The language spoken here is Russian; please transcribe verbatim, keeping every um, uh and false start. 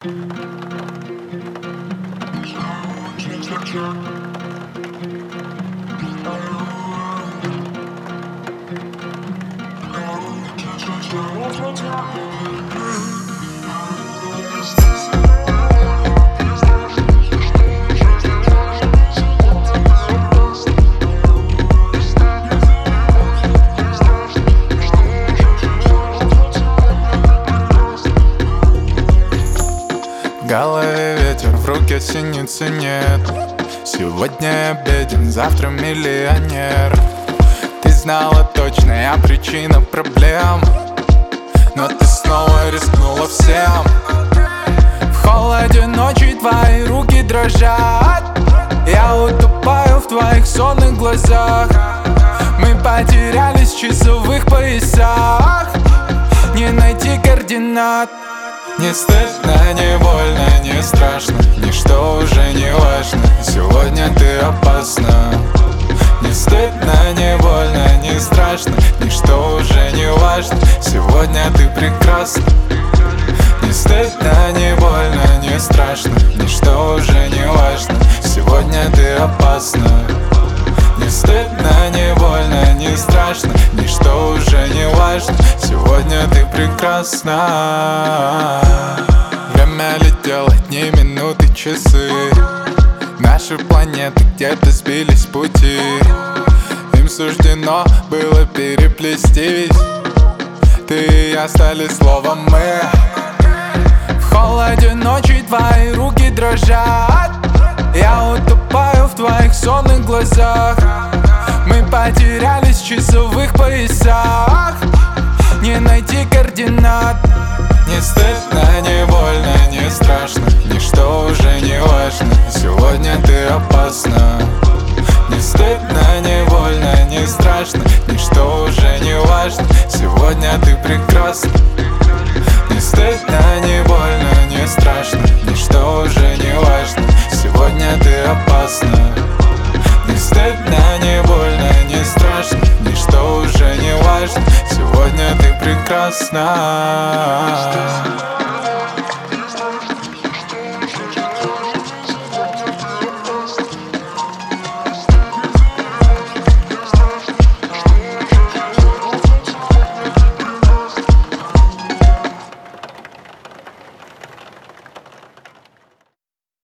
В голове ветер, в руке синицы нет. Сегодня обеден, завтра миллионер. Ты знала точная причина проблем, но ты снова рискнула всем. В холоде ночи твои руки дрожат. Я утопаю в твоих сонных глазах. Мы потерялись в часовых поясах. Не найти координат. Не стыдно, не больно, не страшно, ничто уже не важно. Сегодня ты опасна. Не стыдно, не больно, не страшно, ничто уже не важно. Сегодня ты прекрасна. Не стыдно, не больно, не страшно, ничто уже не важно. Сегодня ты опасна. Не стыдно, не больно, не страшно, ничто уже не важно. Сегодня ты прекрасна. Время летело, дни, минуты, часы. Наши планеты где-то сбились с пути. Им суждено было переплестись. Ты и я стали словом мы. В холоде ночи твои руки дрожат. Я утопаю в твоих сонных глазах. Мы потерялись в часовых поясах. Не найти координат. Не стыдно, не больно, не страшно, ничто уже не важно. Сегодня ты опасна. Не стыдно, не больно, не страшно, ничто уже не важно. Сегодня ты прекрасна. Не стыдно, не больно, не страшно, ничто уже не важно. Сегодня ты опасна. Не стыдно, не больно, не страшно, ничто уже не важно. Сегодня ты прекрасна.